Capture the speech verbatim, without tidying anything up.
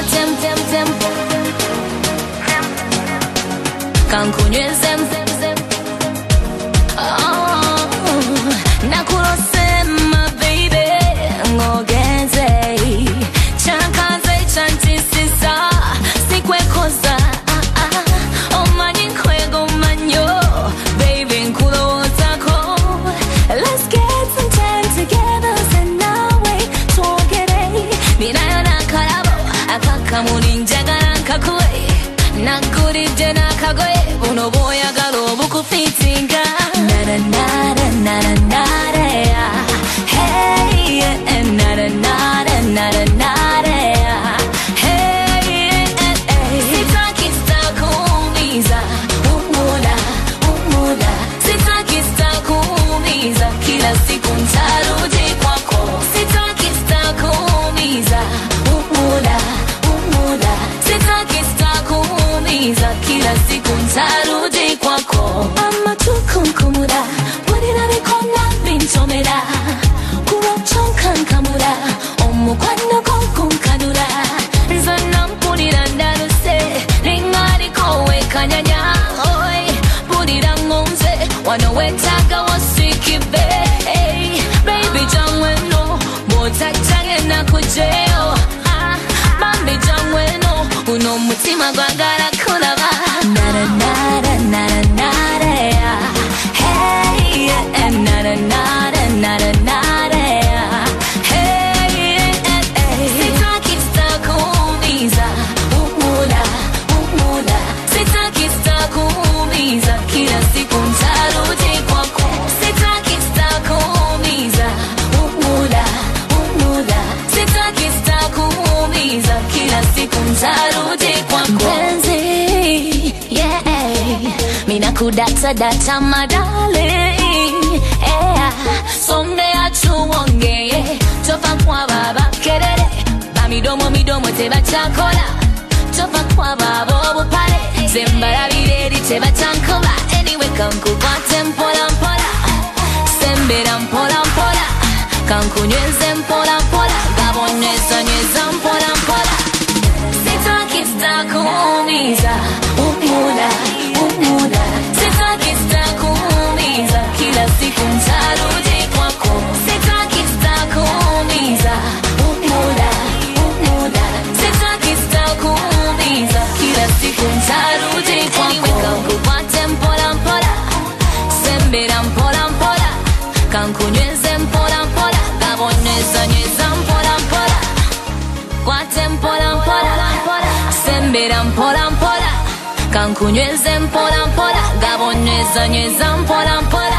tem tem tem kankunyweze oh nakulosema baby ngogeze chankaze chantisisa sikwekoza ah ah omanyi nkwego manyo baby nkulowozako let's get some time together senawe twogere ninayo nakalabo akakamuli njagala nkakue nakulidde nakagoye buno bwoyagala obukufitinga nara nara nara nara hey nara nara nara nara hey sitaki sitakuumiza umula umula sitaki sitakuumiza kila siku ntarudi kwako sitaki sitakuumiza umula umula sitaki sitakuumiza kila siku ntarudi kwako ama tukunkumura burira bikona bintomera kurochonkankamura omukwano konkunkanura nzana mpulira ndaruse ringariko wekanyanya oi burira ngonze wano wetaga wasikibe hey, baby jangweno motajange nakujeo ah, bambi jangweno uno mutima gwagala kulaba nara nara nara nara hey nara nara nara nara hey sitaki sitakuumiza umula umula sitaki sitakuumiza kila siku ntarudi kwako sitaki sitakuumiza umula umula sitaki sitakuumiza kila siku ntarudi kwako yeah mina kudata data madale yeah sonde atuongeye tofa kwa baba kerere ba midomo midomo teba chakola tofa kwa baba obupale zembara bireri teba chankola anyway kankubate mpola mpola sembera mpola mpola kankunyweze mpola mpola gabonyeza nyeza mpola mpola sitaki sitakuumiza umula umula sitaki sitakuumiza kila siku ntarudi kwako sitaki sitakuumiza umula umula sitaki sitakuumiza kila siku ntarudi kwako kankubate mpola mpola sembera mpola mpola kankunyweze mpola mpola gabonyeza nyeza mpola mpola kwate mpola mpola sembera mpola mpola kankunyweze mpola mpola gabonyeza nyeza mpola mpola